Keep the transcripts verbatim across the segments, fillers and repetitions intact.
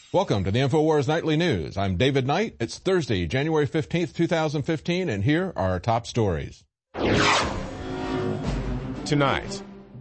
Welcome to the InfoWars Nightly News. I'm David Knight. It's Thursday, January fifteenth, two thousand fifteen, and here are our top stories. Tonight,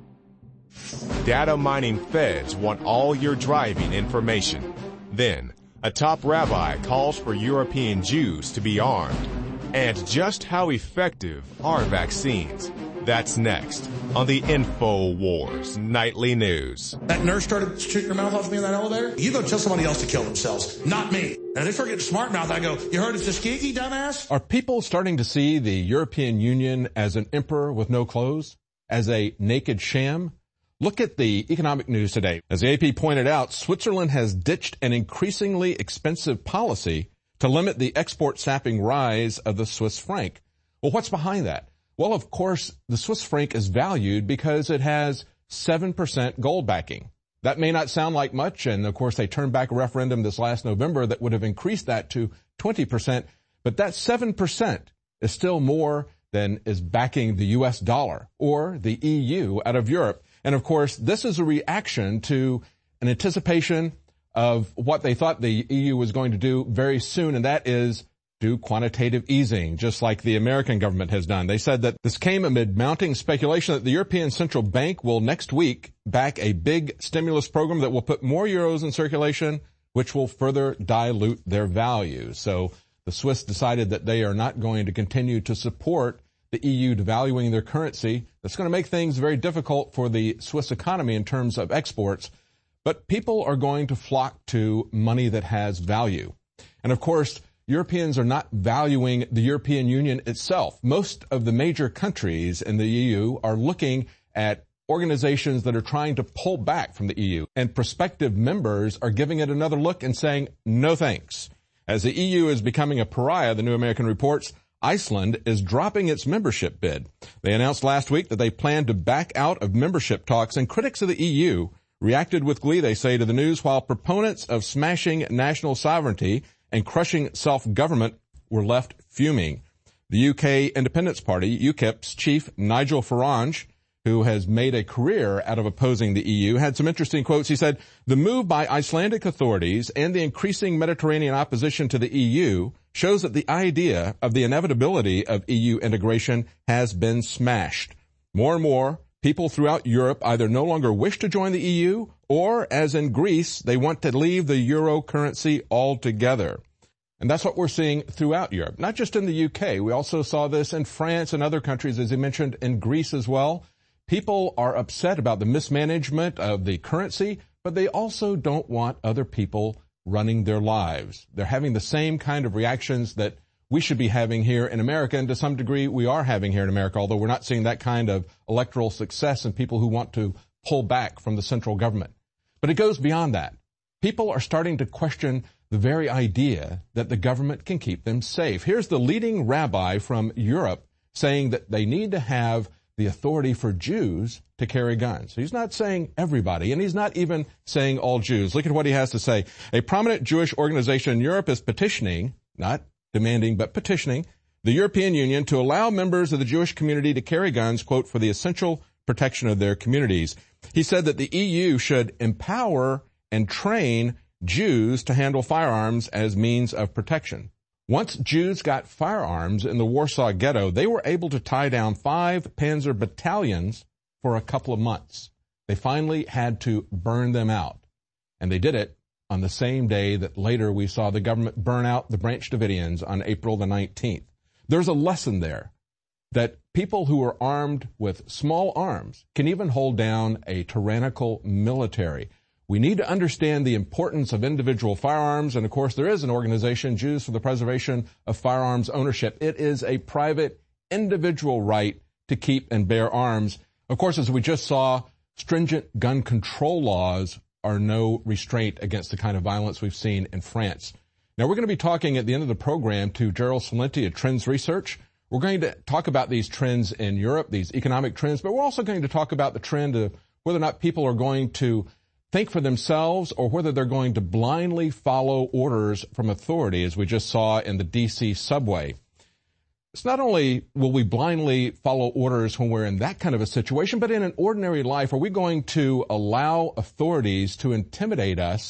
data mining feds want all your driving information. Then, a top rabbi calls for European Jews to be armed. And just how effective are vaccines? That's next on the InfoWars Nightly News. That nurse started shooting her mouth off me in that elevator. You go tell somebody else to kill themselves, not me. And they start getting smart mouth. I go, you heard it's Tuskegee, dumbass? Are people starting to see the European Union as an emperor with no clothes? As a naked sham? Look at the economic news today. As the A P pointed out, Switzerland has ditched an increasingly expensive policy to limit the export-sapping rise of the Swiss franc. Well, what's behind that? Well, of course, the Swiss franc is valued because it has seven percent gold backing. That may not sound like much, and of course they turned back a referendum this last November that would have increased that to twenty percent, but that seven percent is still more than is backing the U S dollar or the E U out of Europe. And of course, this is a reaction to an anticipation of what they thought the E U was going to do very soon, and that is do quantitative easing, just like the American government has done. They said that this came amid mounting speculation that the European Central Bank will next week back a big stimulus program that will put more euros in circulation, which will further dilute their value. So the Swiss decided that they are not going to continue to support the E U devaluing their currency. That's going to make things very difficult for the Swiss economy in terms of exports. But people are going to flock to money that has value. And of course, Europeans are not valuing the European Union itself. Most of the major countries in the E U are looking at organizations that are trying to pull back from the E U. And prospective members are giving it another look and saying, no thanks. As the E U is becoming a pariah, the New American reports, Iceland is dropping its membership bid. They announced last week that they plan to back out of membership talks, and critics of the E U reacted with glee, they say, to the news, while proponents of smashing national sovereignty and crushing self-government were left fuming. The U K Independence Party, UKIP's chief Nigel Farage, who has made a career out of opposing the E U, had some interesting quotes. He said, the move by Icelandic authorities and the increasing Mediterranean opposition to the E U shows that the idea of the inevitability of E U integration has been smashed. More and more, people throughout Europe either no longer wish to join the E U or, as in Greece, they want to leave the euro currency altogether. And that's what we're seeing throughout Europe, not just in the U K. We also saw this in France and other countries, as he mentioned, in Greece as well. People are upset about the mismanagement of the currency, but they also don't want other people running their lives. They're having the same kind of reactions that we should be having here in America, and to some degree we are having here in America, although we're not seeing that kind of electoral success in people who want to pull back from the central government. But it goes beyond that. People are starting to question the very idea that the government can keep them safe. Here's the leading rabbi from Europe saying that they need to have the authority for Jews to carry guns. He's not saying everybody, and he's not even saying all Jews. Look at what he has to say. A prominent Jewish organization in Europe is petitioning, not demanding, but petitioning, the European Union to allow members of the Jewish community to carry guns, quote, for the essential protection of their communities. He said that the E U should empower and train Jews to handle firearms as means of protection. Once Jews got firearms in the Warsaw Ghetto, they were able to tie down five Panzer battalions for a couple of months. They finally had to burn them out. And they did it on the same day that later we saw the government burn out the Branch Davidians on April the nineteenth. There's a lesson there that people who are armed with small arms can even hold down a tyrannical military. We need to understand the importance of individual firearms, and of course there is an organization, Jews for the Preservation of Firearms Ownership. It is a private, individual right to keep and bear arms. Of course, as we just saw, stringent gun control laws are no restraint against the kind of violence we've seen in France. Now, we're going to be talking at the end of the program to Gerald Celente at Trends Research. We're going to talk about these trends in Europe, these economic trends, but we're also going to talk about the trend of whether or not people are going to think for themselves or whether they're going to blindly follow orders from authority, as we just saw in the D C subway. It's not only will we blindly follow orders when we're in that kind of a situation, but in an ordinary life, are we going to allow authorities to intimidate us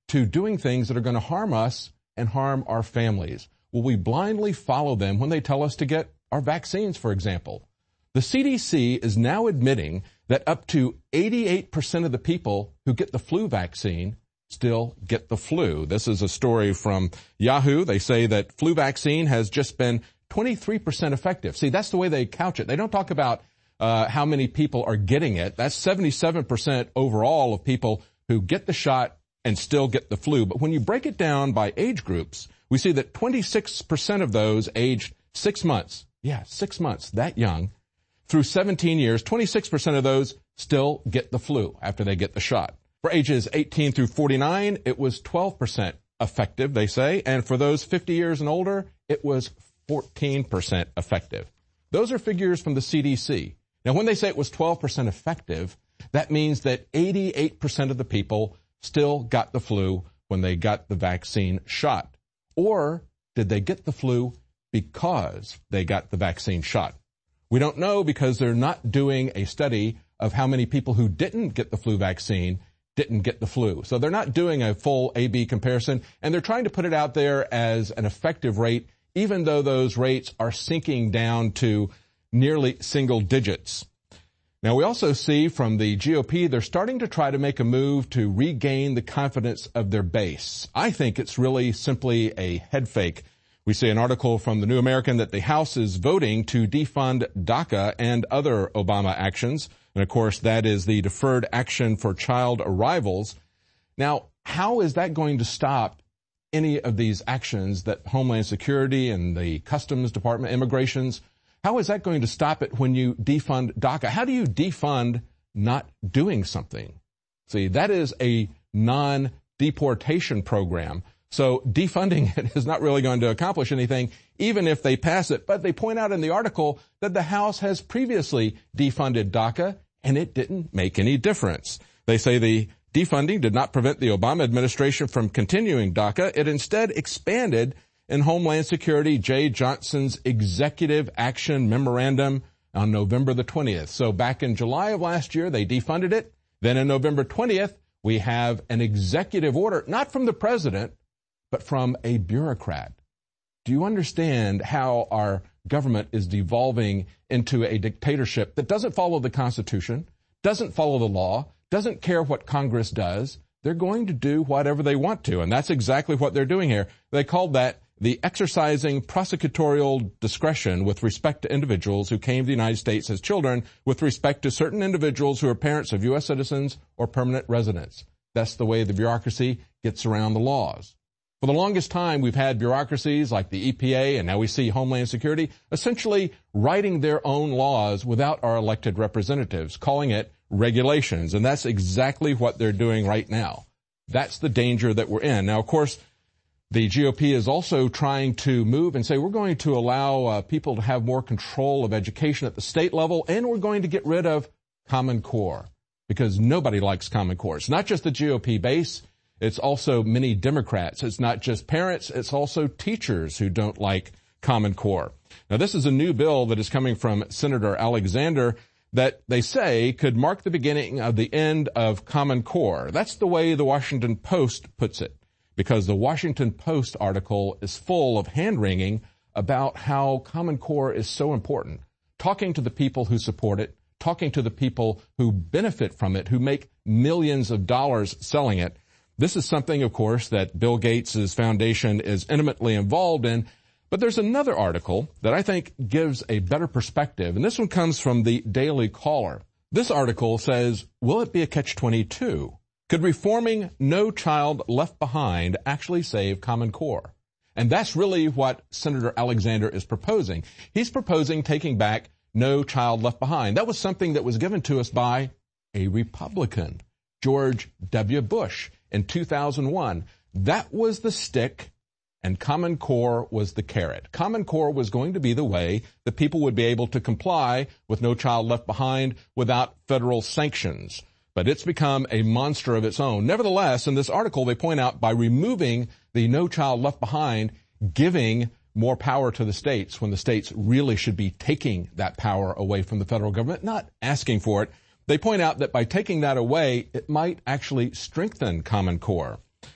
to doing things that are going to harm us and harm our families? Will we blindly follow them when they tell us to get our vaccines, for example? The C D C is now admitting that up to eighty-eight percent of the people who get the flu vaccine still get the flu. This is a story from Yahoo. They say that flu vaccine has just been twenty-three percent effective. See, that's the way they couch it. They don't talk about uh, how many people are getting it. That's seventy-seven percent overall of people who get the shot and still get the flu. But when you break it down by age groups, we see that twenty-six percent of those aged six months, yeah, six months, that young, through seventeen years, twenty-six percent of those still get the flu after they get the shot. For ages eighteen through forty-nine, it was twelve percent effective, they say, and for those fifty years and older, it was fourteen percent effective. Those are figures from the C D C. Now, when they say it was twelve percent effective, that means that eighty-eight percent of the people still got the flu when they got the vaccine shot. Or did they get the flu because they got the vaccine shot? We don't know because they're not doing a study of how many people who didn't get the flu vaccine didn't get the flu. So they're not doing a full A B comparison, and they're trying to put it out there as an effective rate, even though those rates are sinking down to nearly single digits. Now, we also see from the G O P, they're starting to try to make a move to regain the confidence of their base. I think it's really simply a head fake. We see an article from the New American that the House is voting to defund DACA and other Obama actions. And, of course, that is the Deferred Action for Child Arrivals. Now, how is that going to stop any of these actions that Homeland Security and the Customs Department, immigrations, how is that going to stop it when you defund DACA? How do you defund not doing something? See, that is a non-deportation program. So defunding it is not really going to accomplish anything, even if they pass it. But they point out in the article that the House has previously defunded DACA, and it didn't make any difference. They say the defunding did not prevent the Obama administration from continuing DACA. It instead expanded in Homeland Security Jeh Johnson's Executive Action Memorandum on November the twentieth. So back in July of last year, they defunded it. Then on November twentieth, we have an executive order, not from the president, but from a bureaucrat. Do you understand how our government is devolving into a dictatorship that doesn't follow the Constitution, doesn't follow the law, doesn't care what Congress does? They're going to do whatever they want to, and that's exactly what they're doing here. They called that the exercising prosecutorial discretion with respect to individuals who came to the United States as children with respect to certain individuals who are parents of U S citizens or permanent residents. That's the way the bureaucracy gets around the laws. For the longest time, we've had bureaucracies like the E P A, and now we see Homeland Security, essentially writing their own laws without our elected representatives, calling it regulations. And that's exactly what they're doing right now. That's the danger that we're in. Now, of course, the G O P is also trying to move and say we're going to allow uh, people to have more control of education at the state level, and we're going to get rid of Common Core because nobody likes Common Core. It's not just the G O P base. It's also many Democrats. It's not just parents. It's also teachers who don't like Common Core. Now, this is a new bill that is coming from Senator Alexander that they say could mark the beginning of the end of Common Core. That's the way the Washington Post puts it, because the Washington Post article is full of hand-wringing about how Common Core is so important, talking to the people who support it, talking to the people who benefit from it, who make millions of dollars selling it. This is something, of course, that Bill Gates' foundation is intimately involved in. But there's another article that I think gives a better perspective, and this one comes from the Daily Caller. This article says, will it be a catch twenty-two? Could reforming No Child Left Behind actually save Common Core? And that's really what Senator Alexander is proposing. He's proposing taking back No Child Left Behind. That was something that was given to us by a Republican, George W. Bush, in two thousand one. That was the stick, and Common Core was the carrot. Common Core was going to be the way that people would be able to comply with No Child Left Behind without federal sanctions. But it's become a monster of its own. Nevertheless, in this article, they point out by removing the No Child Left Behind, giving more power to the states when the states really should be taking that power away from the federal government, not asking for it. They point out that by taking that away, it might actually strengthen Common Core.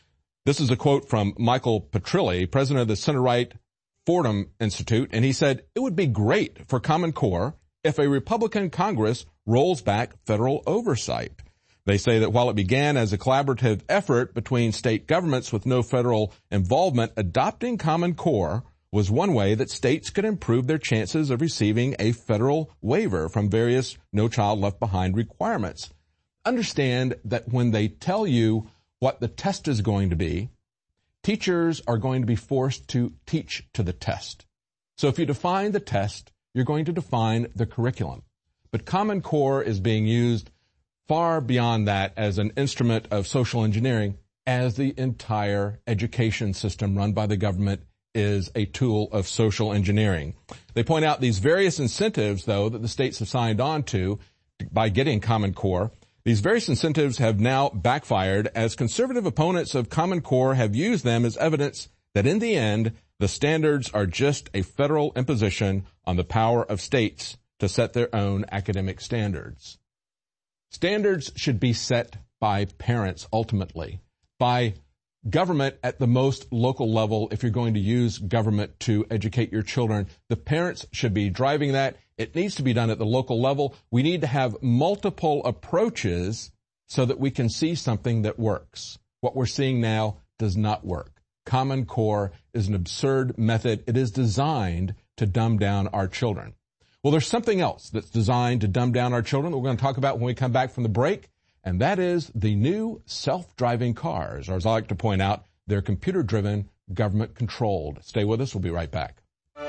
This is a quote from Michael Petrilli, president of the center-right Fordham Institute, and he said, "It would be great for Common Core if a Republican Congress rolls back federal oversight." They say that while it began as a collaborative effort between state governments with no federal involvement, adopting Common Core was one way that states could improve their chances of receiving a federal waiver from various No Child Left Behind requirements. Understand that when they tell you what the test is going to be, teachers are going to be forced to teach to the test. So if you define the test, you're going to define the curriculum. But Common Core is being used far beyond that as an instrument of social engineering, as the entire education system run by the government is a tool of social engineering. They point out these various incentives, though, that the states have signed on to by getting Common Core. These various incentives have now backfired as conservative opponents of Common Core have used them as evidence that in the end, the standards are just a federal imposition on the power of states to set their own academic standards. Standards should be set by parents ultimately, by government at the most local level. If you're going to use government to educate your children, the parents should be driving that. It needs to be done at the local level. We need to have multiple approaches so that we can see something that works. What we're seeing now does not work. Common Core is an absurd method. It is designed to dumb down our children. Well, there's something else that's designed to dumb down our children that we're going to talk about when we come back from the break, and that is the new self-driving cars, or as I like to point out, they're computer-driven, government-controlled. Stay with us. We'll be right back.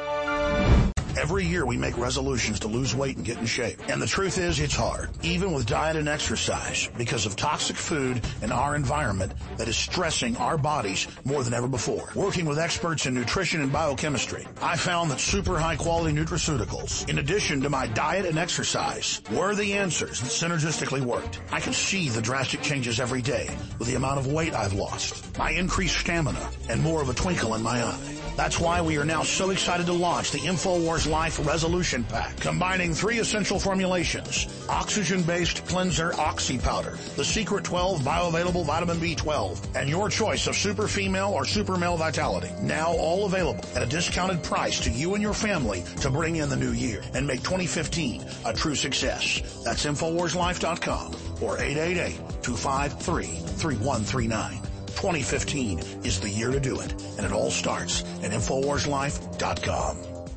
Every year we make resolutions to lose weight and get in shape. And the truth is, it's hard, even with diet and exercise, because of toxic food and our environment that is stressing our bodies more than ever before. Working with experts in nutrition and biochemistry, I found that super high-quality nutraceuticals, in addition to my diet and exercise, were the answers that synergistically worked. I can see the drastic changes every day with the amount of weight I've lost, my increased stamina, and more of a twinkle in my eye. That's why we are now so excited to launch the InfoWars Life Resolution Pack, combining three essential formulations: oxygen-based cleanser Oxy Powder, the Secret twelve bioavailable vitamin B twelve, and your choice of super female or super male vitality. Now all available at a discounted price to you and your family to bring in the new year and make twenty fifteen a true success. That's InfoWars Life dot com or eight eight eight, two five three, three one three nine. twenty fifteen is the year to do it, and it all starts at InfoWars Life dot com.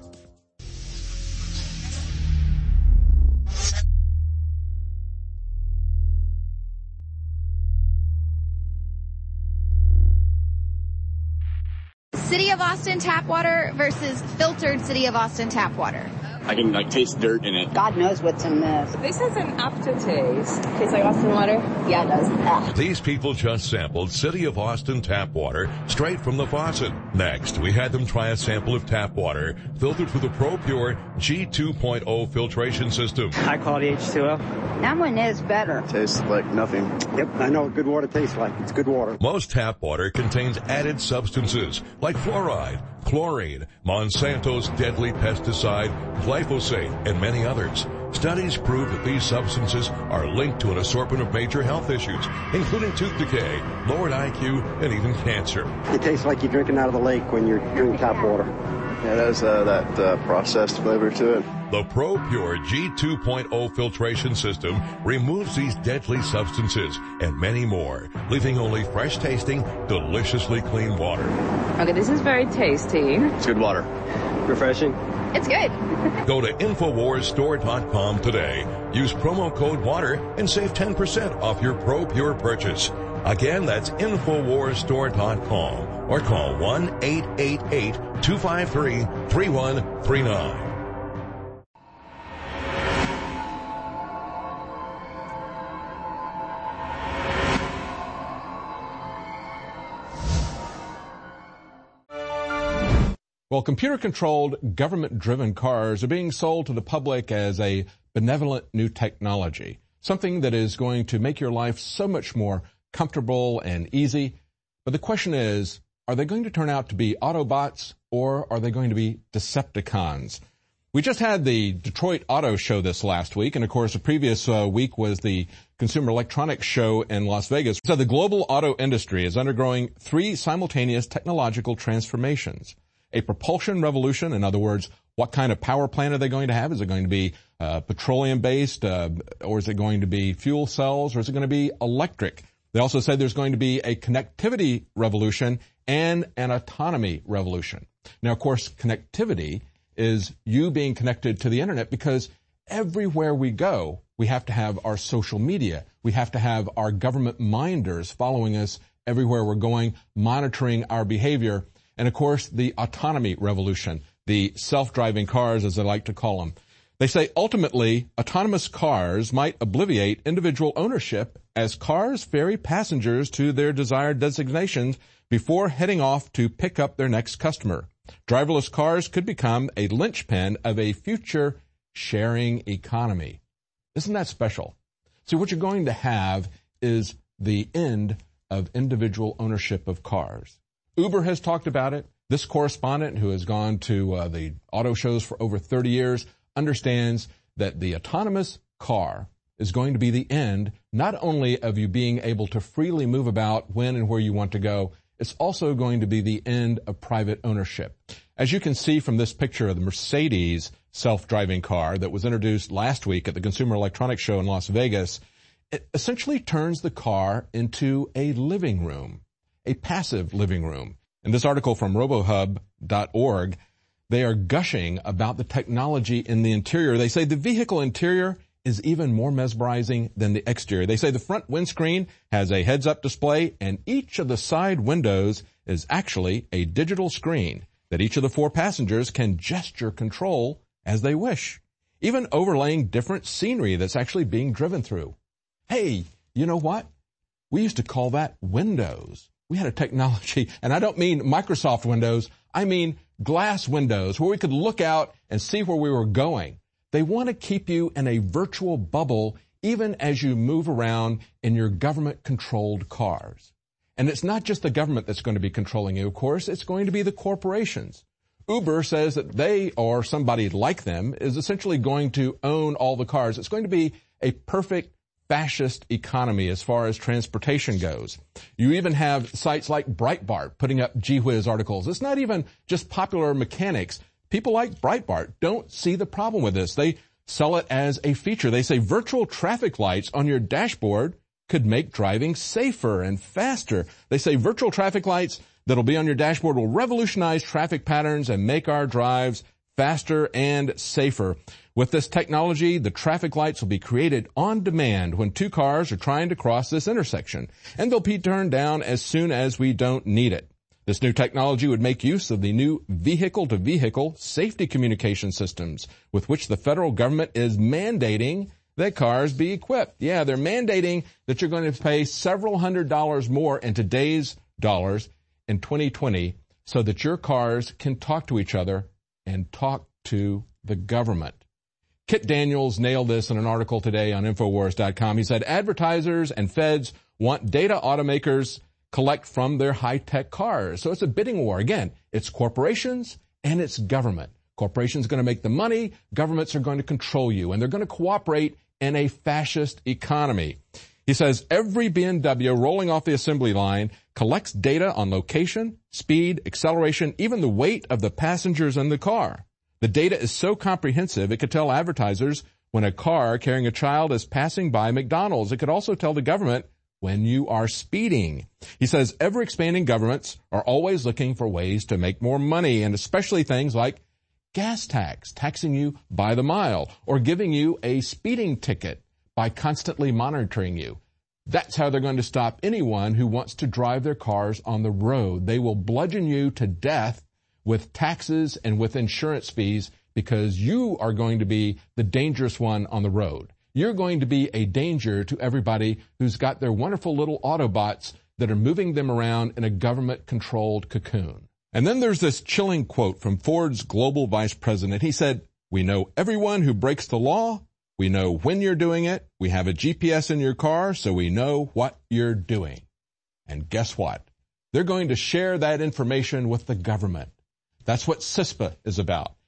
City of Austin tap water versus filtered City of Austin tap water. I can like taste dirt in it. God knows what's in this. This has an aftertaste. Tastes like Austin water? Yeah, it does. Ah. These people just sampled City of Austin tap water straight from the faucet. Next, we had them try a sample of tap water filtered through the ProPure G two point oh filtration system. High quality H two O. That one is better. Tastes like nothing. Yep, I know what good water tastes like. It's good water. Most tap water contains added substances like fluoride, chlorine, Monsanto's deadly pesticide, glyphosate, and many others. Studies prove that these substances are linked to an assortment of major health issues, including tooth decay, lowered I Q, and even cancer. It tastes like you're drinking out of the lake when you're drinking tap water. Yeah, it has uh, that uh, processed flavor to it. The ProPure G two point oh filtration system removes these deadly substances and many more, leaving only fresh-tasting, deliciously clean water. Okay, this is very tasty. It's good water. Refreshing. It's good. Go to InfoWars Store dot com today. Use promo code WATER and save ten percent off your ProPure purchase. Again, that's InfoWars Store dot com or call one eight eight eight, two five three, three one three nine. Well, computer-controlled, government-driven cars are being sold to the public as a benevolent new technology, something that is going to make your life so much more comfortable and easy. But the question is, are they going to turn out to be Autobots or are they going to be Decepticons? We just had the Detroit Auto Show this last week, and of course the previous uh, week was the Consumer Electronics Show in Las Vegas. So the global auto industry is undergoing three simultaneous technological transformations. A propulsion revolution, in other words, what kind of power plant are they going to have? Is it going to be uh, petroleum-based, uh, or is it going to be fuel cells, or is it going to be electric? They also said there's going to be a connectivity revolution and an autonomy revolution. Now, of course, connectivity is you being connected to the internet, because everywhere we go, we have to have our social media. We have to have our government minders following us everywhere we're going, monitoring our behavior. And of course, the autonomy revolution, the self-driving cars, as they like to call them. They say ultimately, autonomous cars might obviate individual ownership as cars ferry passengers to their desired destinations before heading off to pick up their next customer. Driverless cars could become a linchpin of a future sharing economy. Isn't that special? See, what you're going to have is the end of individual ownership of cars. Uber has talked about it. This correspondent, who has gone to uh, the auto shows for over thirty years, understands that the autonomous car is going to be the end, not only of you being able to freely move about when and where you want to go, it's also going to be the end of private ownership. As you can see from this picture of the Mercedes self-driving car that was introduced last week at the Consumer Electronics Show in Las Vegas, it essentially turns the car into a living room, a passive living room. In this article from robohub dot org, they are gushing about the technology in the interior. They say the vehicle interior is even more mesmerizing than the exterior. They say the front windscreen has a heads-up display, and each of the side windows is actually a digital screen that each of the four passengers can gesture control as they wish, even overlaying different scenery that's actually being driven through. Hey, you know what? We used to call that Windows. We had a technology, and I don't mean Microsoft Windows, I mean glass windows, where we could look out and see where we were going. They want to keep you in a virtual bubble even as you move around in your government-controlled cars. And it's not just the government that's going to be controlling you, of course. It's going to be the corporations. Uber says that they, or somebody like them, is essentially going to own all the cars. It's going to be a perfect fascist economy as far as transportation goes. You even have sites like Breitbart putting up Gee Whiz articles. It's not even just popular mechanics. People like Breitbart don't see the problem with this. They sell it as a feature. They say virtual traffic lights on your dashboard could make driving safer and faster. They say virtual traffic lights that'll be on your dashboard will revolutionize traffic patterns and make our drives faster and safer. With this technology, the traffic lights will be created on demand when two cars are trying to cross this intersection, and they'll be turned down as soon as we don't need it. This new technology would make use of the new vehicle-to-vehicle safety communication systems with which the federal government is mandating that cars be equipped. Yeah, they're mandating that you're going to pay several hundred dollars more in today's dollars in twenty twenty so that your cars can talk to each other and talk to the government. Kit Daniels nailed this in an article today on Infowars dot com. He said advertisers and feds want data automakers collect from their high-tech cars. So it's a bidding war. Again, it's corporations and it's government. Corporations are going to make the money. Governments are going to control you, and they're going to cooperate in a fascist economy. He says every B M W rolling off the assembly line collects data on location, speed, acceleration, even the weight of the passengers in the car. The data is so comprehensive, it could tell advertisers when a car carrying a child is passing by McDonald's. It could also tell the government when you are speeding. He says ever-expanding governments are always looking for ways to make more money, and especially things like gas tax, taxing you by the mile, or giving you a speeding ticket by constantly monitoring you. That's how they're going to stop anyone who wants to drive their cars on the road. They will bludgeon you to death with taxes and with insurance fees because you are going to be the dangerous one on the road. You're going to be a danger to everybody who's got their wonderful little Autobots that are moving them around in a government-controlled cocoon. And then there's this chilling quote from Ford's global vice president. He said, "We know everyone who breaks the law. We know when you're doing it. We have a G P S in your car, so we know what you're doing." And guess what? They're going to share that information with the government. That's what CISPA is about.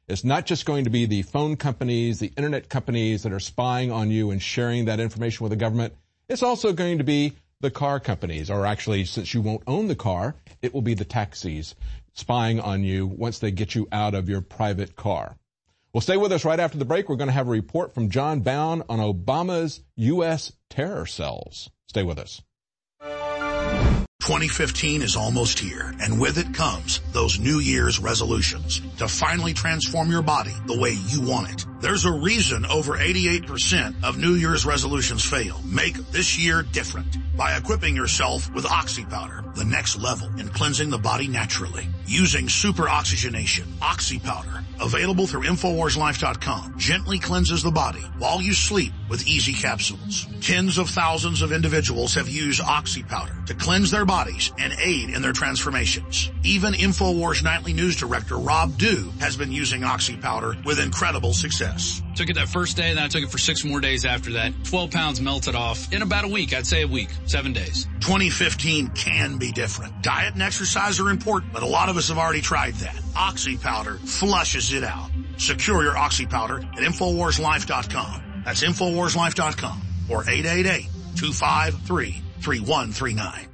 It's not just going to be the phone companies, the internet companies that are spying on you and sharing that information with the government. It's also going to be the car companies, or actually, since you won't own the car, it will be the taxis spying on you once they get you out of your private car. Well, stay with us right after the break. We're going to have a report from John Bound on Obama's U S terror cells. Stay with us. twenty fifteen is almost here, and with it comes those New Year's resolutions to finally transform your body the way you want it. There's a reason over eighty-eight percent of New Year's resolutions fail. Make this year different by equipping yourself with Oxy Powder, the next level in cleansing the body naturally. Using super oxygenation, Oxy Powder, available through Infowars Life dot com, gently cleanses the body while you sleep with easy capsules. Tens of thousands of individuals have used Oxy Powder to cleanse their bodies and aid in their transformations. Even Infowars Nightly News Director Rob Dew has been using Oxy Powder with incredible success. Took it that first day, then I took it for six more days after that. twelve pounds melted off in about a week. I'd say a week, seven days. twenty fifteen can be different. Diet and exercise are important, but a lot of us have already tried that. Oxy Powder flushes it out. Secure your Oxy Powder at Infowars Life dot com. That's Infowars Life dot com or eight eight eight, two five three, three one three nine.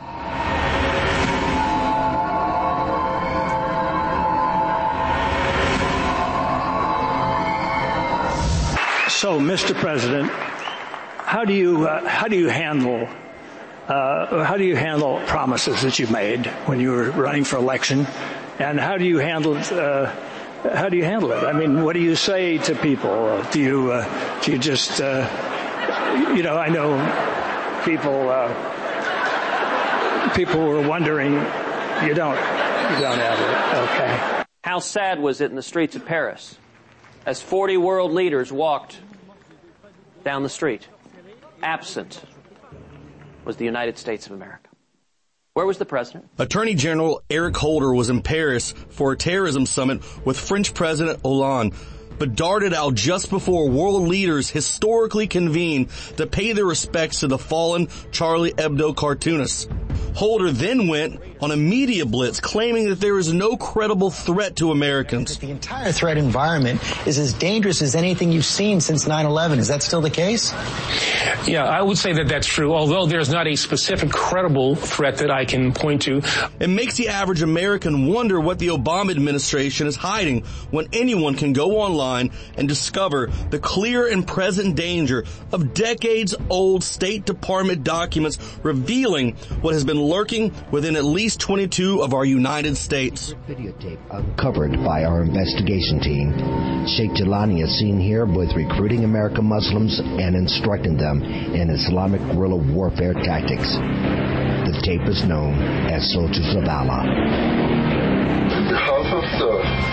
So, Mister President, how do you uh, how do you handle uh, how do you handle promises that you made when you were running for election, and how do you handle uh, how do you handle it? I mean, what do you say to people? Do you uh, do you just uh, you know? I know people uh, people were wondering. You don't you don't have it. Okay. How sad was it in the streets of Paris as forty world leaders walked down the street? Absent was the United States of America. Where was the president? Attorney General Eric Holder was in Paris for a terrorism summit with French President Hollande, but darted out just before world leaders historically convened to pay their respects to the fallen Charlie Hebdo cartoonists. Holder then went on a media blitz claiming that there is no credible threat to Americans. The entire threat environment is as dangerous as anything you've seen since nine eleven. Is that still the case? Yeah, I would say that that's true, although there's not a specific credible threat that I can point to. It makes the average American wonder what the Obama administration is hiding when anyone can go online and discover the clear and present danger of decades-old State Department documents revealing what has been lurking within at least twenty-two of our United States. Videotape uncovered by our investigation team. Sheikh Jelani is seen here both recruiting American Muslims and instructing them in Islamic guerrilla warfare tactics. The tape is known as Soldiers of Allah. On behalf of the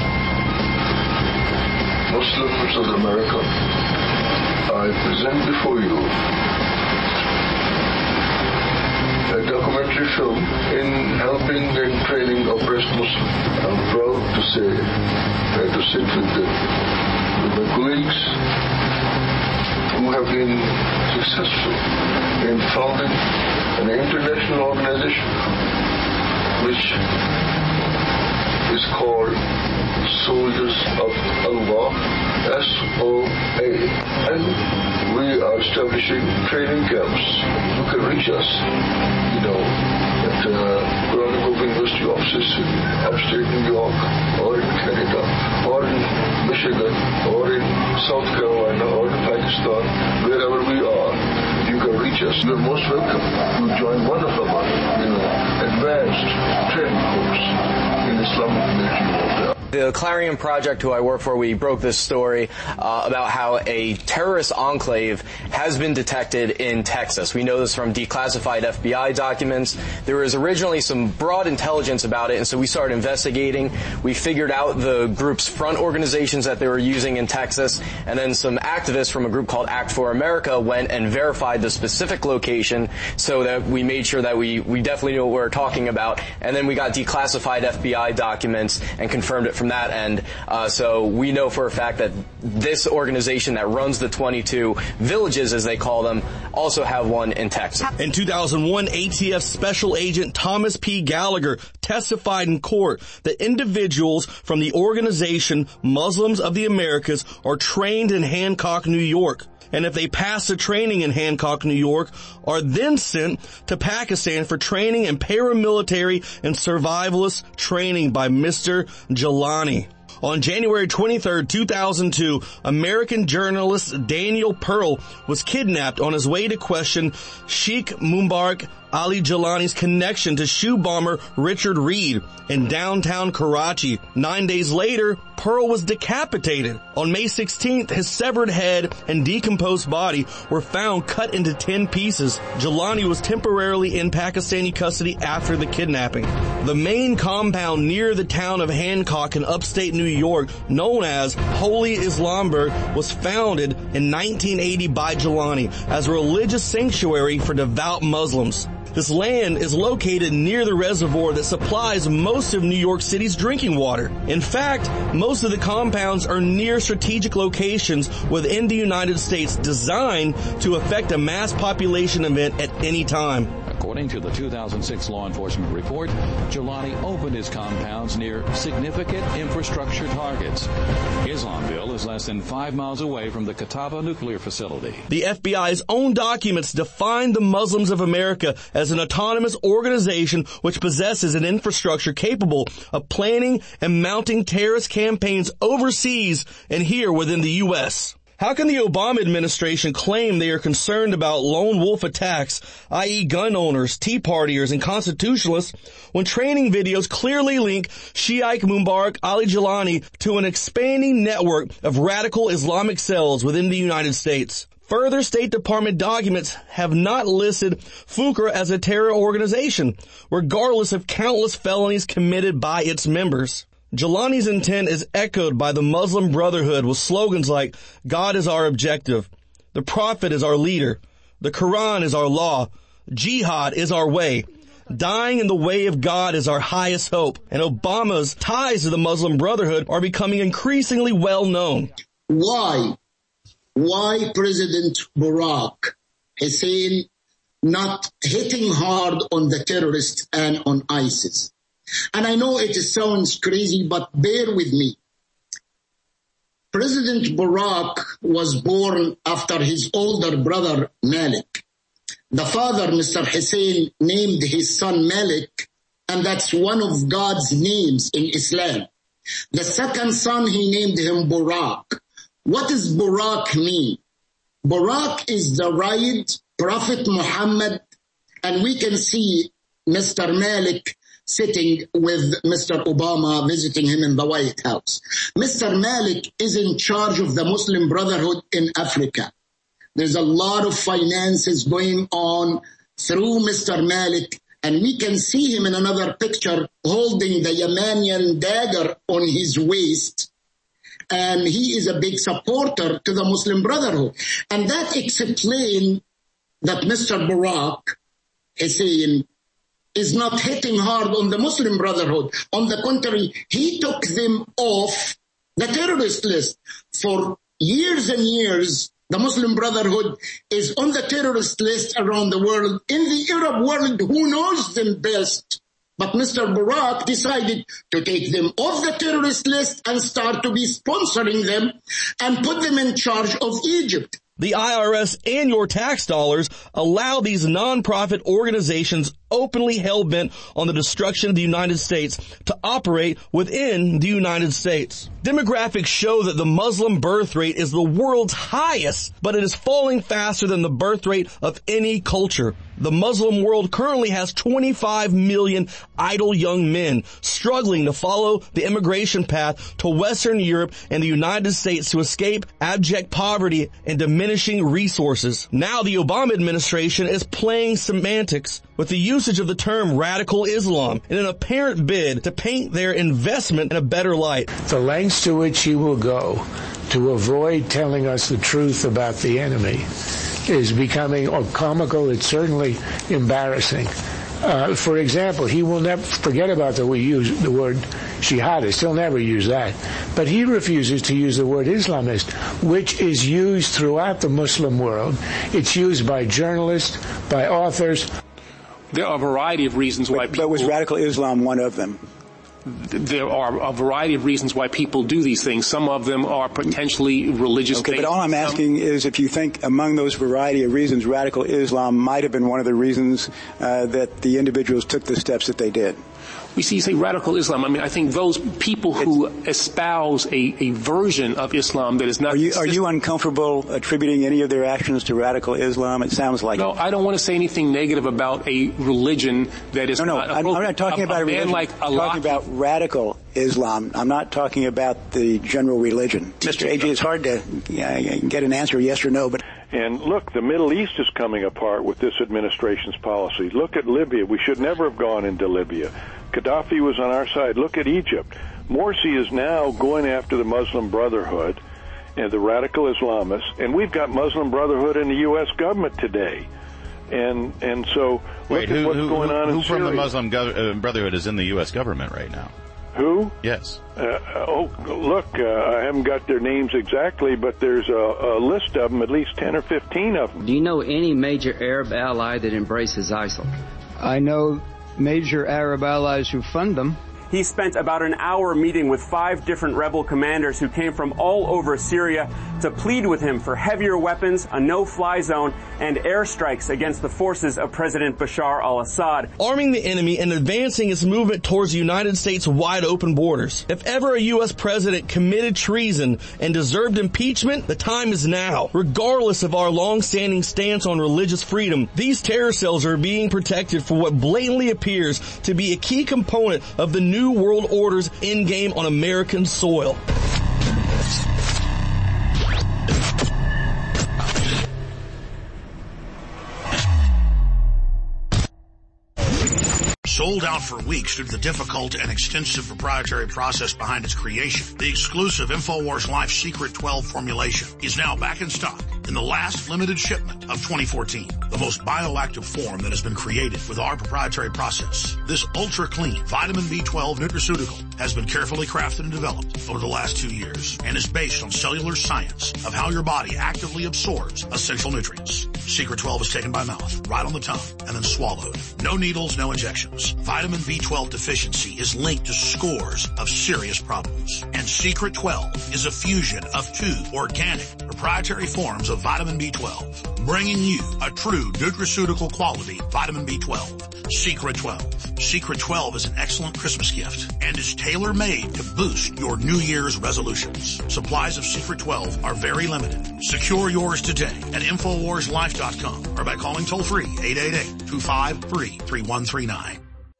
Muslims of America, I present before you a documentary film in helping and training oppressed Muslims. I'm proud to say that to sit with, the, with my colleagues who have been successful in founding an international organization which is called Soldiers of Allah, S O A. And we are establishing training camps. You can reach us, you know, at uh, Quran Open University offices in upstate New York, or in Canada, or in Michigan, or in South Carolina, or in Pakistan, wherever we are. You can reach us. You're most welcome to join one of our, you know, advanced training course in Islamic military warfare. The Clarion Project, who I work for, we broke this story uh, about how a terrorist enclave has been detected in Texas. We know this from declassified F B I documents. There was originally some broad intelligence about it, and so we started investigating. We figured out the group's front organizations that they were using in Texas, and then some activists from a group called Act for America went and verified the specific location so that we made sure that we, we definitely knew what we were talking about, and then we got declassified F B I documents and confirmed it from from that end. Uh, so we know for a fact that this organization that runs the twenty-two villages, as they call them, also have one in Texas. In two thousand one, A T F Special Agent Thomas P. Gallagher testified in court that individuals from the organization Muslims of the Americas are trained in Hancock, New York. And if they pass the training in Hancock, New York, are then sent to Pakistan for training in paramilitary and survivalist training by Mister Jilani. On January twenty-third, two thousand two, American journalist Daniel Pearl was kidnapped on his way to question Sheikh Mubarak Ali Jilani's connection to shoe bomber Richard Reed in downtown Karachi. Nine days later, Pearl was decapitated. On May sixteenth, his severed head and decomposed body were found cut into ten pieces. Jilani was temporarily in Pakistani custody after the kidnapping. The main compound near the town of Hancock in upstate New York, known as Holy Islamburg, was founded in nineteen eighty by Jilani as a religious sanctuary for devout Muslims. This land is located near the reservoir that supplies most of New York City's drinking water. In fact, most of the compounds are near strategic locations within the United States designed to affect a mass population event at any time. According to the two thousand six law enforcement report, Jilani opened his compounds near significant infrastructure targets. Islamville is less than five miles away from the Catawba nuclear facility. The F B I's own documents define the Muslims of America as an autonomous organization which possesses an infrastructure capable of planning and mounting terrorist campaigns overseas and here within the U S How can the Obama administration claim they are concerned about lone wolf attacks, that is gun owners, Tea Partiers, and constitutionalists, when training videos clearly link Sheikh Mubarak Ali Jilani to an expanding network of radical Islamic cells within the United States? Further State Department documents have not listed Fuqra as a terror organization, regardless of countless felonies committed by its members. Jilani's intent is echoed by the Muslim Brotherhood with slogans like, God is our objective, the Prophet is our leader, the Quran is our law, Jihad is our way, dying in the way of God is our highest hope, and Obama's ties to the Muslim Brotherhood are becoming increasingly well known. Why? Why President Barack Hussein not hitting hard on the terrorists and on ISIS? And I know it sounds crazy, but bear with me. President Barack was born after his older brother Malik. The father, Mister Hussein, named his son Malik, and that's one of God's names in Islam. The second son, he named him Barak. What does Barak mean? Barak is the right Prophet Muhammad, and we can see Mister Malik sitting with Mister Obama, visiting him in the White House. Mister Malik is in charge of the Muslim Brotherhood in Africa. There's a lot of finances going on through Mister Malik, and we can see him in another picture holding the Yemenian dagger on his waist. And he is a big supporter to the Muslim Brotherhood. And that explains that Mister Barack Hussein is not hitting hard on the Muslim Brotherhood. On the contrary, he took them off the terrorist list. For years and years, the Muslim Brotherhood is on the terrorist list around the world. In the Arab world, who knows them best? But Mister Barack decided to take them off the terrorist list and start to be sponsoring them and put them in charge of Egypt. The I R S and your tax dollars allow these nonprofit organizations openly hell-bent on the destruction of the United States to operate within the United States. Demographics show that the Muslim birth rate is the world's highest, but it is falling faster than the birth rate of any culture. The Muslim world currently has twenty-five million idle young men struggling to follow the immigration path to Western Europe and the United States to escape abject poverty and diminishing resources. Now the Obama administration is playing semantics with the usage of the term radical Islam in an apparent bid to paint their investment in a better light. The lengths to which he will go to avoid telling us the truth about the enemy is becoming or comical. It's certainly embarrassing. Uh, for example, he will never forget about the we use the word. jihadist. He'll never use that. But he refuses to use the word Islamist, which is used throughout the Muslim world. It's used by journalists, by authors. There are a variety of reasons why people... But was radical Islam one of them? There are a variety of reasons why people do these things. Some of them are potentially religious. Okay, but all I'm asking is if you think among those variety of reasons, radical Islam might have been one of the reasons uh, that the individuals took the steps that they did. We see, you say radical Islam. I mean, I think those people who espouse a, a version of Islam that is not... Are you, are you uncomfortable attributing any of their actions to radical Islam? It sounds like... No, I don't want to say anything negative about a religion that is no, no, not... I'm, I'm not talking a, about a, a religion. Like I'm talking about radical Islam. I'm not talking about the general religion. Mister A J, it's hard to uh, get an answer, yes or no, but... And look, the Middle East is coming apart with this administration's policy. Look at Libya. We should never have gone into Libya. Gaddafi was on our side. Look at Egypt. Morsi is now going after the Muslim Brotherhood and the radical Islamists, and we've got Muslim Brotherhood in the U S government today. And and so Wait, look at who, what's who, going on who in Syria. Who from the Muslim Go- uh, Brotherhood is in the U S government right now? Who? Yes. Uh, oh, look, uh, I haven't got their names exactly, but there's a, a list of them, at least ten or fifteen of them. Do you know any major Arab ally that embraces ISIL? I know major Arab allies who fund them. He spent about an hour meeting with five different rebel commanders who came from all over Syria to plead with him for heavier weapons, a no-fly zone, and airstrikes against the forces of President Bashar al-Assad. Arming the enemy and advancing its movement towards the United States' wide-open borders. If ever a U S president committed treason and deserved impeachment, the time is now. Regardless of our long-standing stance on religious freedom, these terror cells are being protected for what blatantly appears to be a key component of the new world order's endgame on American soil. Sold out for weeks due to the difficult and extensive proprietary process behind its creation, the exclusive InfoWars Life Secret twelve formulation is now back in stock in the last limited shipment of twenty fourteen. The most bioactive form that has been created with our proprietary process. This ultra-clean vitamin B twelve nutraceutical has been carefully crafted and developed over the last two years and is based on cellular science of how your body actively absorbs essential nutrients. Secret twelve is taken by mouth, right on the tongue, and then swallowed. No needles, no injections. Vitamin B twelve deficiency is linked to scores of serious problems. And Secret twelve is a fusion of two organic proprietary forms of vitamin B twelve, bringing you a true nutraceutical quality vitamin B twelve. Secret twelve. Secret twelve is an excellent Christmas gift and is tailor-made to boost your New Year's resolutions. Supplies of Secret twelve are very limited. Secure yours today at Infowars Life dot com or by calling toll-free eight eight eight, two five three, three one three nine.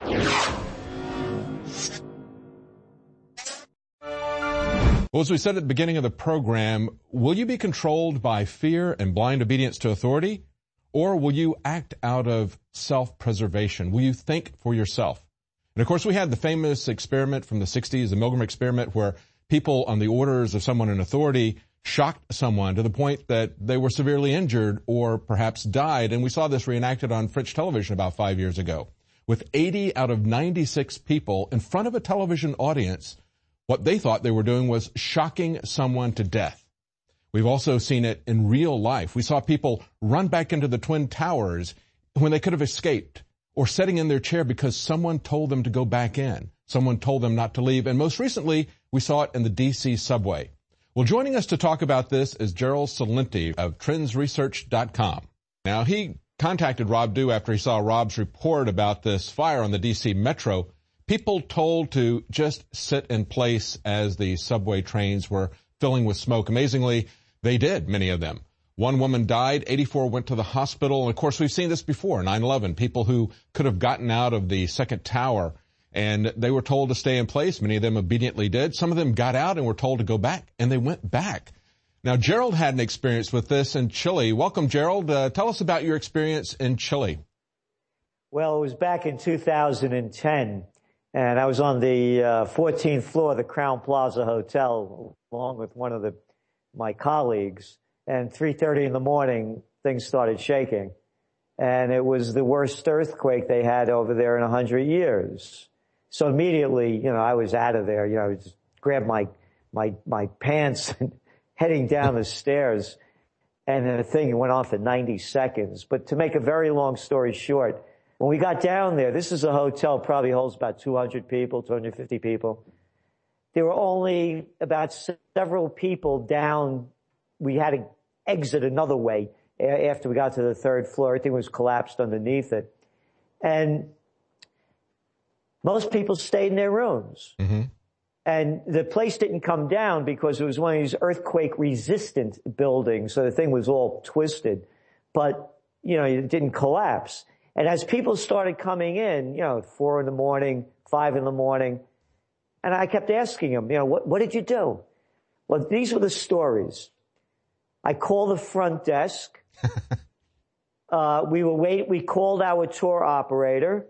Well, as we said at the beginning of the program, will you be controlled by fear and blind obedience to authority? Or will you act out of self-preservation? Will you think for yourself? And of course, we had the famous experiment from the sixties, the Milgram experiment, where people on the orders of someone in authority shocked someone to the point that they were severely injured or perhaps died. And we saw this reenacted on French television about five years ago. With eighty out of ninety-six people in front of a television audience, what they thought they were doing was shocking someone to death. We've also seen it in real life. We saw people run back into the Twin Towers when they could have escaped, or sitting in their chair because someone told them to go back in. Someone told them not to leave. And most recently, we saw it in the D C subway. Well, joining us to talk about this is Gerald Celente of trends research dot com. Now, he contacted Rob Dew after he saw Rob's report about this fire on the D C Metro. People told to just sit in place as the subway trains were filling with smoke. Amazingly, they did, many of them. One woman died, eighty-four went to the hospital, and of course we've seen this before, nine eleven, people who could have gotten out of the second tower, and they were told to stay in place. Many of them obediently did. Some of them got out and were told to go back, and they went back. Now, Gerald had an experience with this in Chile. Welcome, Gerald. Uh, tell us about your experience in Chile. Well, it was back in two thousand ten, and I was on the uh, fourteenth floor of the Crown Plaza Hotel, along with one of the my colleagues, and three thirty in the morning, things started shaking. And it was the worst earthquake they had over there in a hundred years. So immediately, you know, I was out of there. You know, I just grabbed my, my, my pants and heading down the stairs. And then the thing went on for ninety seconds. But to make a very long story short, when we got down there, this is a hotel, probably holds about two hundred people, two hundred fifty people. There were only about several people down. We had to exit another way after we got to the third floor. Everything was collapsed underneath it. And most people stayed in their rooms. Mm-hmm. And the place didn't come down because it was one of these earthquake-resistant buildings, so the thing was all twisted. But, you know, it didn't collapse. And as people started coming in, you know, four in the morning, five in the morning, and I kept asking them, you know, what, what did you do? Well, these were the stories. I called the front desk. uh, we were wait. We called our tour operator.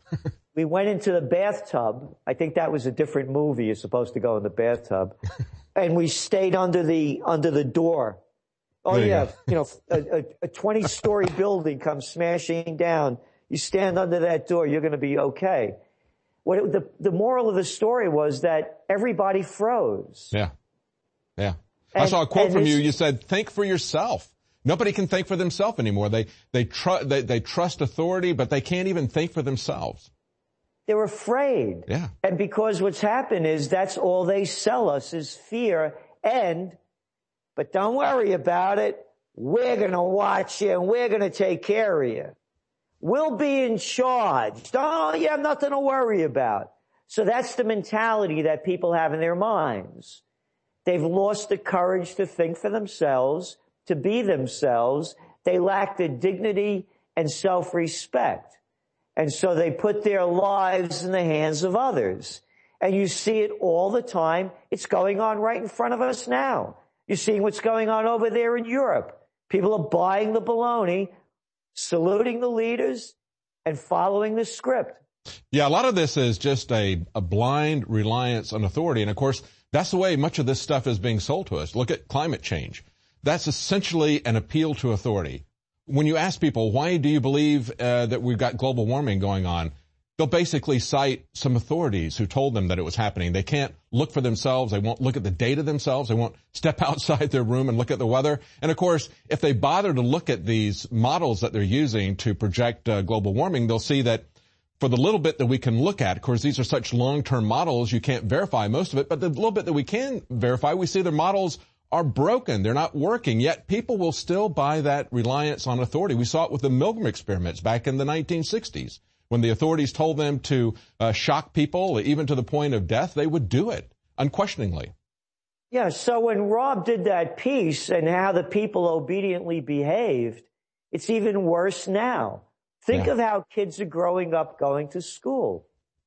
We went into the bathtub. I think that was a different movie. You're supposed to go in the bathtub. And we stayed under the, under the door. Oh you yeah. Go. You know, a, a, a twenty story building comes smashing down. You stand under that door, you're going to be okay. What it, the, the moral of the story was that everybody froze. Yeah. Yeah. And, I saw a quote from this, you. You said, think for yourself. Nobody can think for themselves anymore. They, they, tr- they, they trust authority, but they can't even think for themselves. They're afraid. Yeah. And because what's happened is that's all they sell us is fear. And, but don't worry about it. We're going to watch you and we're going to take care of you. We'll be in charge. Don't, you have nothing to worry about. So that's the mentality that people have in their minds. They've lost the courage to think for themselves, to be themselves. They lack the dignity and self-respect. And so they put their lives in the hands of others. And you see it all the time. It's going on right in front of us now. You're seeing what's going on over there in Europe. People are buying the baloney, saluting the leaders, and following the script. Yeah, a lot of this is just a, a blind reliance on authority. And of course, that's the way much of this stuff is being sold to us. Look at climate change. That's essentially an appeal to authority. When you ask people, why do you believe uh, that we've got global warming going on, they'll basically cite some authorities who told them that it was happening. They can't look for themselves. They won't look at the data themselves. They won't step outside their room and look at the weather. And of course, if they bother to look at these models that they're using to project uh, global warming, they'll see that for the little bit that we can look at, of course, these are such long-term models, you can't verify most of it, but the little bit that we can verify, we see their models are broken. They're not working, yet people will still buy that reliance on authority. We saw it with the Milgram experiments back in the nineteen sixties. When the authorities told them to uh, shock people, even to the point of death, they would do it, unquestioningly. Yeah, so when Rob did that piece and how the people obediently behaved, it's even worse now. Think yeah. of how kids are growing up going to school.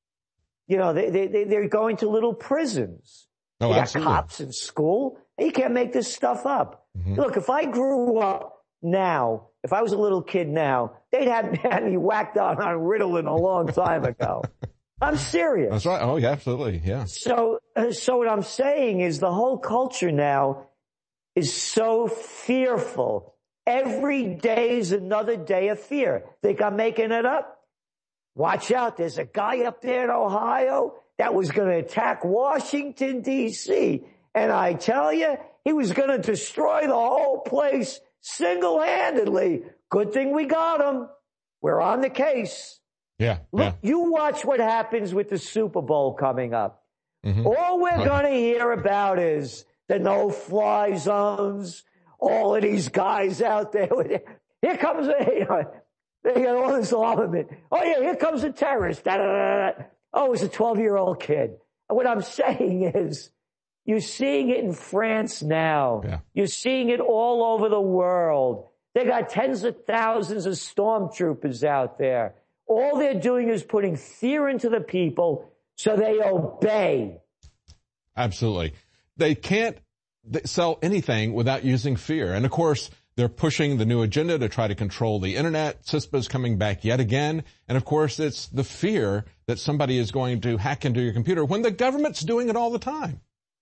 You know, they, they, they're going to little prisons. Oh, they got absolutely. cops in school. You can't make this stuff up. Mm-hmm. Look, if I grew up now, if I was a little kid now, they'd have had me whacked out on Ritalin a long time ago. I'm serious. That's right. Oh, yeah, absolutely. Yeah. So, uh, so what I'm saying is the whole culture now is so fearful. Every day is another day of fear. Think I'm making it up? Watch out. There's a guy up there in Ohio that was going to attack Washington, D C And I tell you, he was going to destroy the whole place single-handedly. Good thing we got him. We're on the case. Yeah. Look, yeah. you watch what happens with the Super Bowl coming up. Mm-hmm. All we're going to hear about is the no-fly zones, all of these guys out there. With, here comes a, you know, they got all this armament. Oh, yeah, here comes a terrorist. Da, da, da, da. Oh, it's a twelve-year-old kid. And what I'm saying is, you're seeing it in France now. Yeah. You're seeing it all over the world. They got tens of thousands of stormtroopers out there. All they're doing is putting fear into the people so they obey. Absolutely. They can't sell anything without using fear. And of course, they're pushing the new agenda to try to control the internet. CISPA's coming back yet again. And of course, it's the fear that somebody is going to hack into your computer when the government's doing it all the time.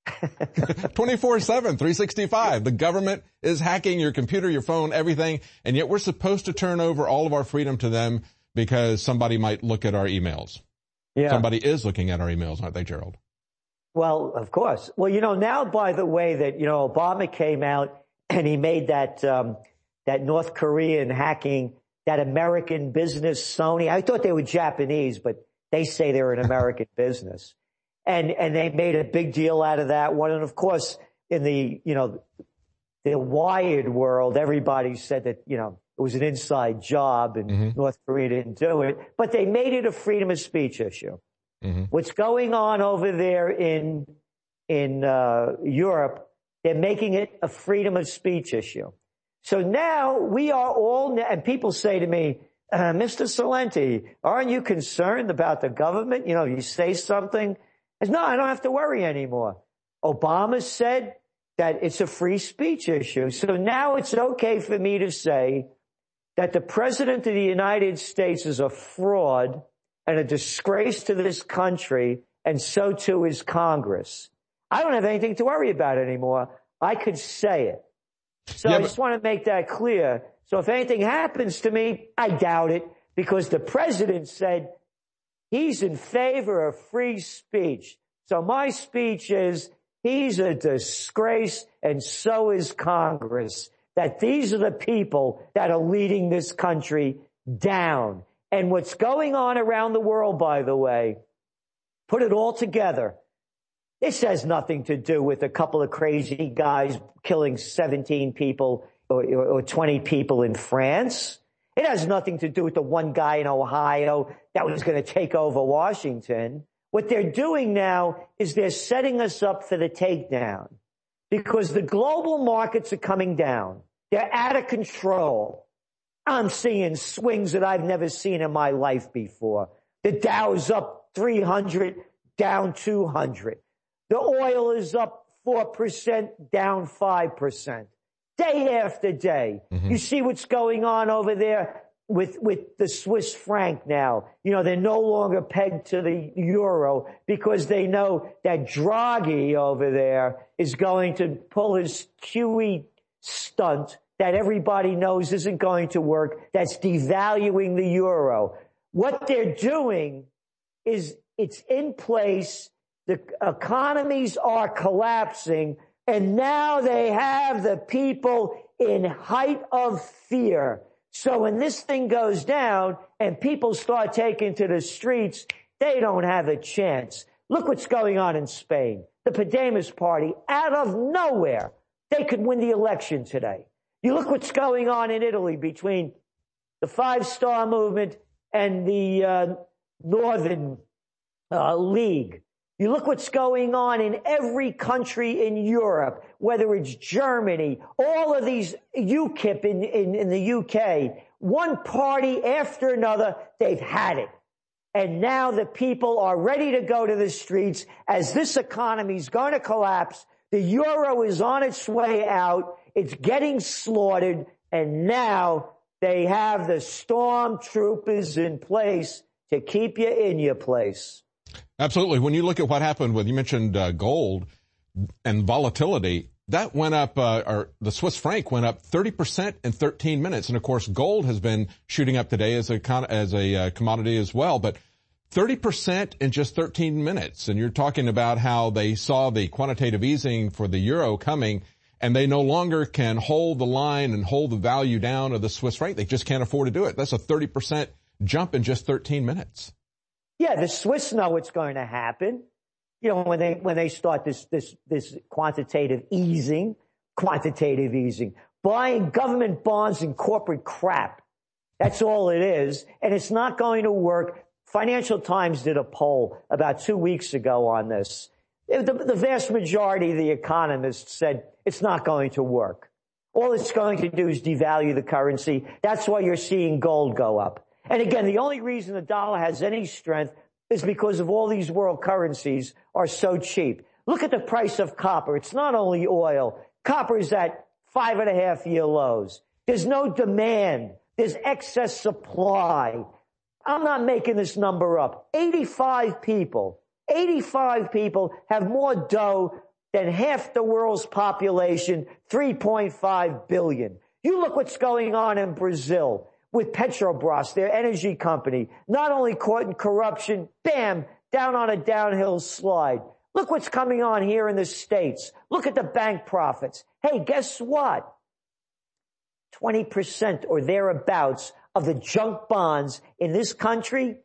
twenty-four seven, three sixty-five. The government is hacking your computer, your phone, everything. And yet we're supposed to turn over all of our freedom to them because somebody might look at our emails. Yeah. Somebody is looking at our emails, aren't they, Gerald? Well, of course. Well, you know, now, by the way, that, you know, Obama came out and he made that, um, that North Korean hacking, that American business, Sony. I thought they were Japanese, but they say they're an American business. And, and they made a big deal out of that one. And of course, in the, you know, the Wired world, everybody said that, you know, it was an inside job and mm-hmm. North Korea didn't do it, but they made it a freedom of speech issue. Mm-hmm. What's going on over there in, in, uh, Europe, they're making it a freedom of speech issue. So now we are all, and people say to me, uh, Mister Celente, aren't you concerned about the government? You know, you say something. I said, no, I don't have to worry anymore. Obama said that it's a free speech issue. So now it's okay for me to say that the president of the United States is a fraud and a disgrace to this country, and so too is Congress. I don't have anything to worry about anymore. I could say it. So yeah, I just want to make that clear. So if anything happens to me, I doubt it, because the president said he's in favor of free speech. So my speech is, he's a disgrace, and so is Congress, that these are the people that are leading this country down. And what's going on around the world, by the way, put it all together. This has nothing to do with a couple of crazy guys killing seventeen people or, or twenty people in France. It has nothing to do with the one guy in Ohio that was going to take over Washington. What they're doing now is they're setting us up for the takedown, because the global markets are coming down. They're out of control. I'm seeing swings that I've never seen in my life before. The Dow's up three hundred, down two hundred. The oil is up four percent, down five percent. Day after day. Mm-hmm. You see what's going on over there with, with the Swiss franc now. You know, they're no longer pegged to the euro because they know that Draghi over there is going to pull his Q E stunt that everybody knows isn't going to work. That's devaluing the euro. What they're doing is it's in place. The economies are collapsing, and now they have the people in height of fear. So when this thing goes down and people start taking to the streets, they don't have a chance. Look what's going on in Spain. The Podemos party, out of nowhere, they could win the election today. You look what's going on in Italy between the Five Star Movement and the uh, Northern uh, League. You look what's going on in every country in Europe, whether it's Germany, all of these UKIP in, in, in the U K, one party after another, they've had it. And now the people are ready to go to the streets as this economy is going to collapse. The euro is on its way out. It's getting slaughtered. And now they have the stormtroopers in place to keep you in your place. Absolutely. When you look at what happened with, you mentioned uh, gold and volatility, that went up, uh, or the Swiss franc went up thirty percent in thirteen minutes. And of course, gold has been shooting up today as a, as a uh, commodity as well, but thirty percent in just thirteen minutes. And you're talking about how they saw the quantitative easing for the euro coming, and they no longer can hold the line and hold the value down of the Swiss franc. They just can't afford to do it. That's a thirty percent jump in just thirteen minutes. Yeah, the Swiss know what's going to happen. You know, when they, when they start this, this, this quantitative easing, quantitative easing, buying government bonds and corporate crap. That's all it is. And it's not going to work. Financial Times did a poll about two weeks ago on this. The, the vast majority of the economists said it's not going to work. All it's going to do is devalue the currency. That's why you're seeing gold go up. And again, the only reason the dollar has any strength is because of all these world currencies are so cheap. Look at the price of copper. It's not only oil. Copper is at five and a half year lows. There's no demand. There's excess supply. I'm not making this number up. eighty-five people, eighty-five people have more dough than half the world's population, three point five billion. You look what's going on in Brazil. with Petrobras, their energy company, not only caught in corruption, bam, down on a downhill slide. Look what's coming on here in the States. Look at the bank profits. Hey, guess what? twenty percent or thereabouts of the junk bonds in this country,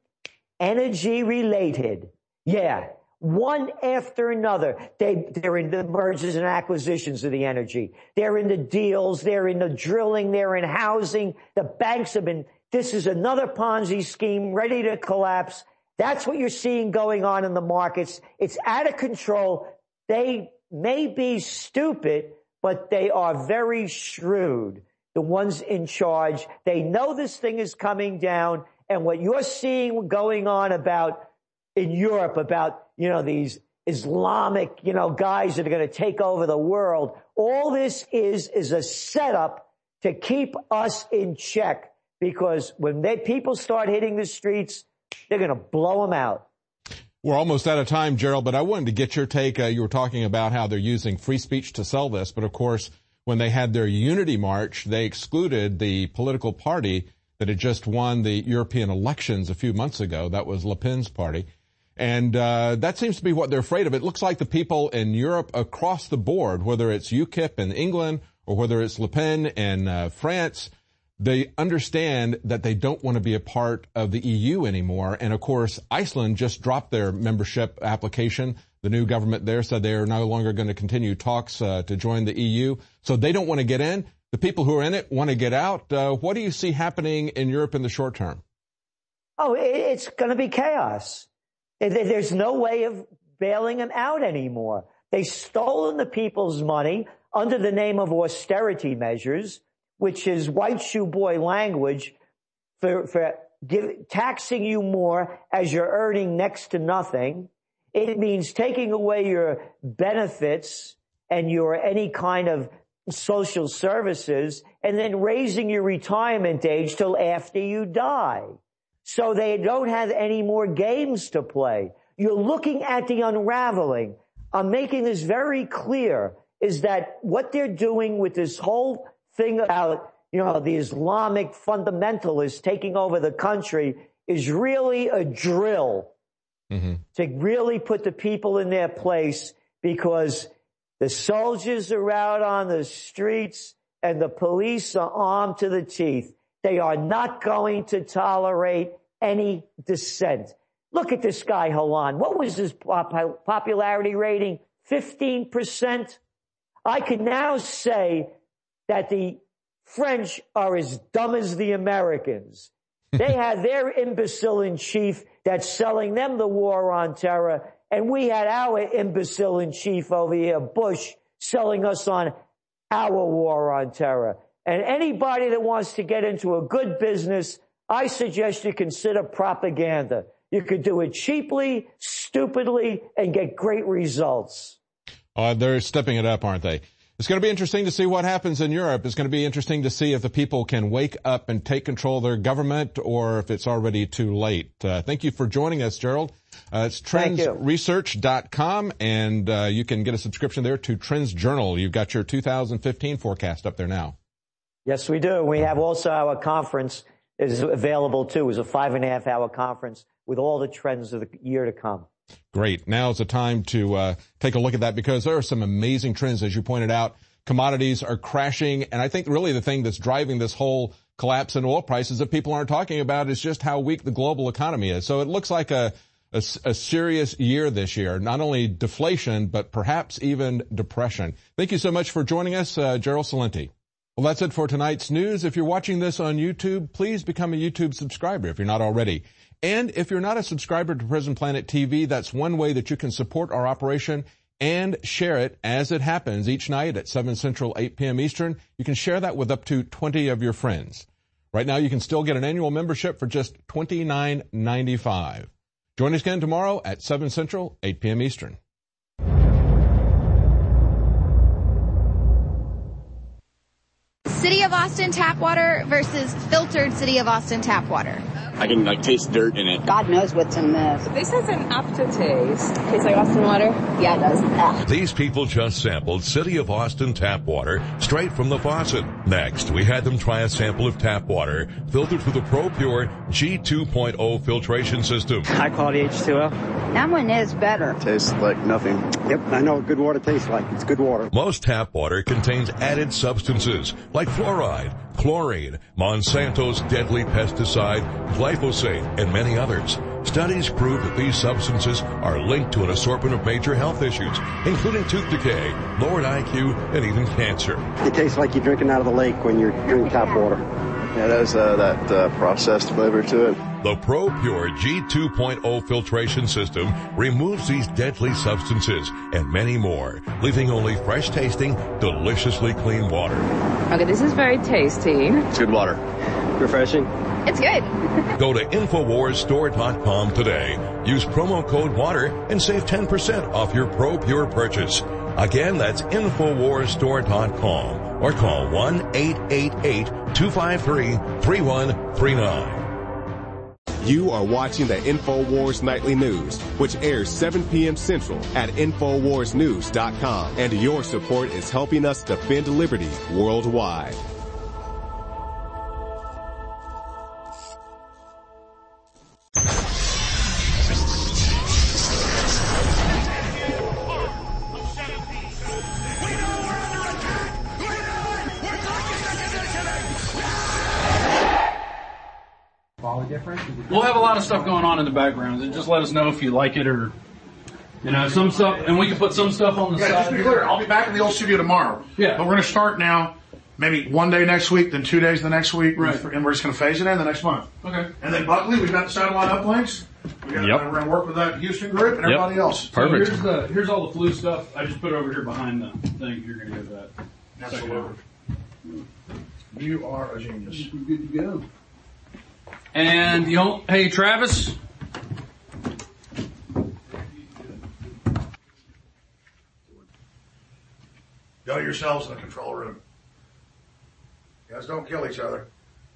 energy related. Yeah. One after another. They, they're in the mergers and acquisitions of the energy. They're in the deals. They're in the drilling. They're in housing. The banks have been, this is another Ponzi scheme ready to collapse. That's what you're seeing going on in the markets. It's out of control. They may be stupid, but they are very shrewd. The ones in charge. They know this thing is coming down. And what you're seeing going on about in Europe about, you know, these Islamic, you know, guys that are going to take over the world. All this is, is a setup to keep us in check, because when they, people start hitting the streets, they're going to blow them out. We're almost out of time, Gerald, but I wanted to get your take. Uh, you were talking about how they're using free speech to sell this, but of course, when they had their unity march, they excluded the political party that had just won the European elections a few months ago. That was Le Pen's party. And uh that seems to be what they're afraid of. It looks like the people in Europe across the board, whether it's UKIP in England or whether it's Le Pen in uh, France, they understand that they don't want to be a part of the E U anymore. And of course, Iceland just dropped their membership application. The new government there said they are no longer going to continue talks uh, to join the E U. So they don't want to get in. The people who are in it want to get out. Uh, what do you see happening in Europe in the short term? Oh, it's going to be chaos. There's no way of bailing them out anymore. They've stolen the people's money under the name of austerity measures, which is white shoe boy language for, for give, taxing you more as you're earning next to nothing. It means taking away your benefits and your any kind of social services and then raising your retirement age till after you die. So they don't have any more games to play. You're looking at the unraveling. I'm making this very clear, is that what they're doing with this whole thing about, you know, the Islamic fundamentalists taking over the country is really a drill mm-hmm. to really put the people in their place, because the soldiers are out on the streets and the police are armed to the teeth. They are not going to tolerate any dissent. Look at this guy, Hollande. What was his pop- popularity rating? fifteen percent? I can now say that the French are as dumb as the Americans. They had their imbecile in chief that's selling them the war on terror, and we had our imbecile in chief over here, Bush, selling us on our war on terror. And anybody that wants to get into a good business, I suggest you consider propaganda. You could do it cheaply, stupidly, and get great results. Uh, they're stepping it up, aren't they? It's going to be interesting to see what happens in Europe. It's going to be interesting to see if the people can wake up and take control of their government, or if it's already too late. Uh, thank you for joining us, Gerald. Uh, it's trends research dot com, and uh, you can get a subscription there to Trends Journal. You've got your two thousand fifteen forecast up there now. Yes, we do. We have also our conference is available too. It's a five and a half hour conference with all the trends of the year to come. Great. Now is the time to uh, take a look at that, because there are some amazing trends, as you pointed out. Commodities are crashing, and I think really the thing that's driving this whole collapse in oil prices that people aren't talking about is just how weak the global economy is. So it looks like a, a, a serious year this year, not only deflation, but perhaps even depression. Thank you so much for joining us, uh, Gerald Celente. Well, that's it for tonight's news. If you're watching this on YouTube, please become a YouTube subscriber if you're not already. And if you're not a subscriber to Prison Planet T V, that's one way that you can support our operation and share it as it happens each night at seven Central, eight p.m. Eastern. You can share that with up to twenty of your friends. Right now, you can still get an annual membership for just twenty-nine ninety-five. Join us again tomorrow at seven Central, eight p.m. Eastern. City of Austin tap water versus filtered City of Austin tap water. I can like taste dirt in it. God knows what's in this. This has an aftertaste. Tastes like Austin water? Yeah, it does. Ah. These people just sampled City of Austin tap water straight from the faucet. Next, we had them try a sample of tap water filtered through the ProPure G two point oh filtration system. High quality H two O. That one is better. Tastes like nothing. Yep, I know what good water tastes like. It's good water. Most tap water contains added substances like fluoride, chlorine, Monsanto's deadly pesticide, glyphosate, and many others. Studies prove that these substances are linked to an assortment of major health issues, including tooth decay, lowered I Q, and even cancer. It tastes like you're drinking out of the lake when you're drinking tap water. Yeah, it has uh, that uh, processed flavor to it. The ProPure G two point oh filtration system removes these deadly substances and many more, leaving only fresh-tasting, deliciously clean water. Okay, this is very tasty. It's good water. Refreshing. It's good. Go to Infowars Store dot com today. Use promo code WATER and save ten percent off your ProPure purchase. Again, that's Infowars Store dot com or call one eight eight eight, two five three, three one three nine. You are watching the InfoWars Nightly News, which airs seven p.m. Central at Infowars News dot com. And your support is helping us defend liberty worldwide. We'll have a lot of stuff going on in the background, and just let us know if you like it or, you know, some stuff, and we can put some stuff on the yeah, side. Just to be clear, I'll be back in the old studio tomorrow. Yeah. But we're going to start now, maybe one day next week, then two days the next week, right. and we're just going to phase it in the next month. Okay. And then Buckley, we've got the satellite uplinks. We got, Yep. We're going to work with that Houston group and everybody Yep. else. Perfect. So here's the here's all the flu stuff. I just put over here behind the thing. You're going to get that. Absolutely. You are a genius. Good to go. And you know, hey Travis. Go yourselves in the control room. You guys don't kill each other.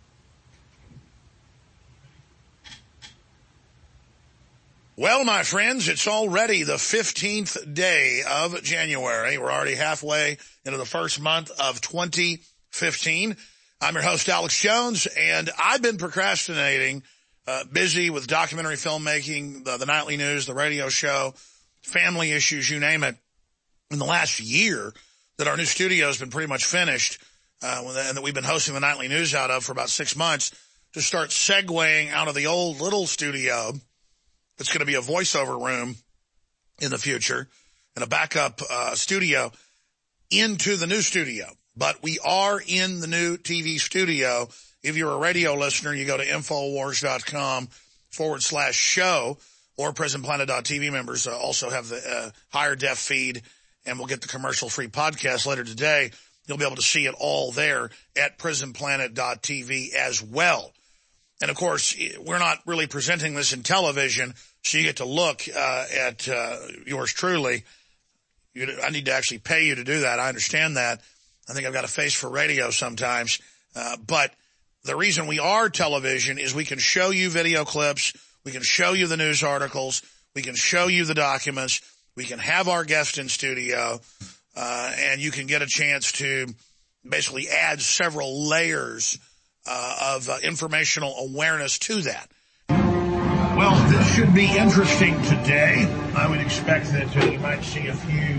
Well, my friends, it's already the fifteenth day of January. We're already halfway into the first month of twenty fifteen. I'm your host, Alex Jones, and I've been procrastinating, uh, busy with documentary filmmaking, the, the nightly news, the radio show, family issues, you name it, in the last year that our new studio has been pretty much finished, uh, and that we've been hosting the nightly news out of for about six months to start segueing out of the old little studio that's going to be a voiceover room in the future and a backup uh, studio into the new studio. But we are in the new T V studio. If you're a radio listener, you go to Infowars.com forward slash show, or Prison Planet dot T V members uh, also have the uh, higher def feed, and we'll get the commercial-free podcast later today. You'll be able to see it all there at Prison Planet dot T V as well. And, of course, we're not really presenting this in television, so you get to look uh, at uh, yours truly. You, I need to actually pay you to do that. I understand that. I think I've got a face for radio sometimes. Uh, but the reason we are television is we can show you video clips. We can show you the news articles. We can show you the documents. We can have our guest in studio. Uh, and you can get a chance to basically add several layers uh, of uh, informational awareness to that. Well, this should be interesting today. I would expect that uh, you might see a few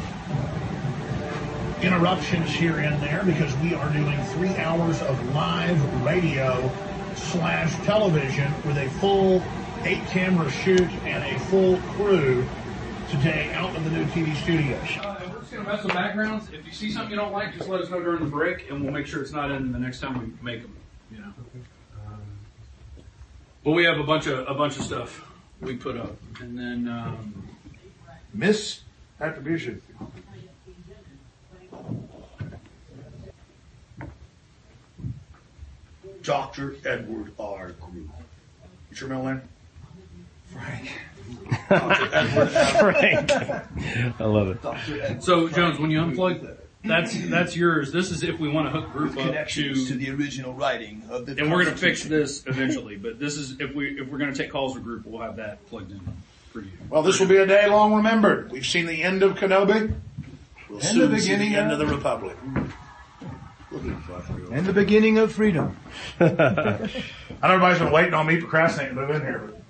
interruptions here and there because we are doing three hours of live radio slash television with a full eight camera shoot and a full crew today out of the new T V studios. Uh, we're just going to mess with backgrounds. If you see something you don't like, just let us know during the break, and we'll make sure it's not in the next time we make them. You know. Um, but we have a bunch of a bunch of stuff we put up, and then um, misattribution. Doctor Edward R. Group. What's your middle name? Frank. Doctor Edward Frank. I love it. So, Jones, when you unplug That's that's yours. This is if we want to hook group up Connections to, to the original writing of the and we're going to fix Constitution. this eventually. But this is if we if we're going to take calls with group, we'll have that plugged in for you. Well, this will be a day long remembered. We've seen the end of Kenobi, We'll and soon the see beginning the end of of the Republic. and the beginning of freedom. I know everybody's been waiting on me procrastinating to move in here, but